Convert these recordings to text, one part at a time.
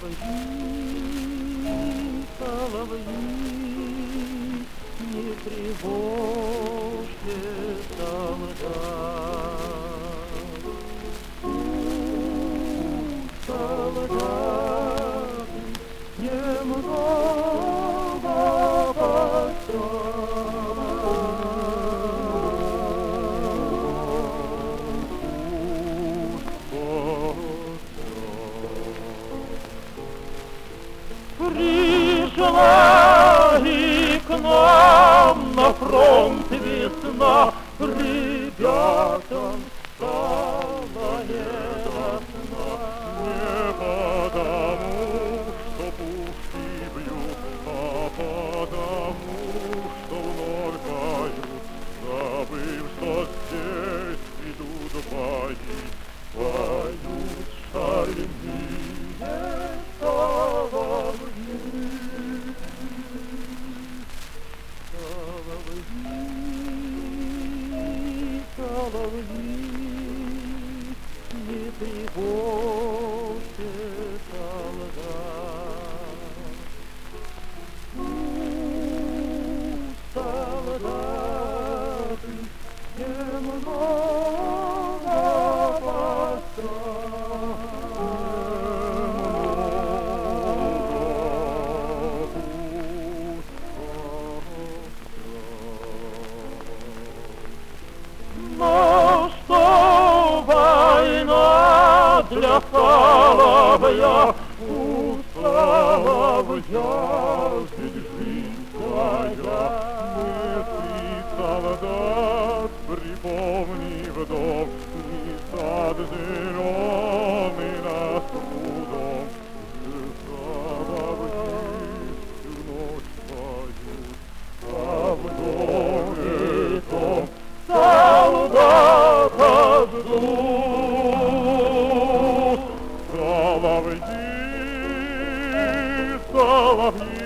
соловьи, не тревожьте солдат. Солдаты немного Пришла и к нам на фронт весна, ребятам стало не до сна. Не потому, что пушки бьют, а потому, что вновь поют, забыв, что здесь идут бои, поют шальные соловьи. Соловьи, не тревожьте солдат. Солдаты немного Но что война для соловья, у соловья Ведь жизнь твоя, ты солдат, припомни вдох, и сад зеленый над прудом, где соловьи всю ночь поют, а в доме том солдата ждут. соловьи, соловьи,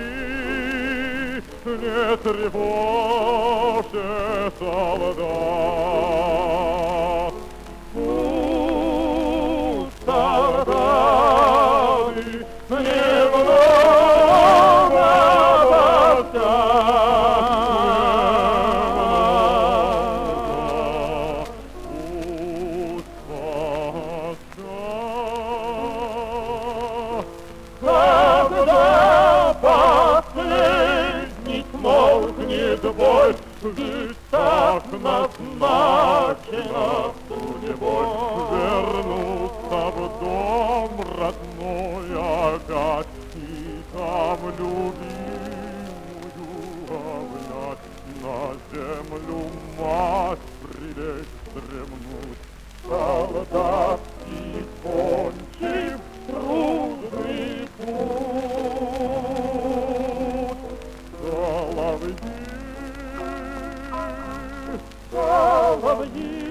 не тревожьте солдат. Солдаты немного Когда последний смолкнет бой, ведь так назначено судьбой Вернуться в дом родной опять, и там любимую обнять, на землю мать прилечь вздремнуть. солдатский кончив трудный путь. Соловьи, Соловьи,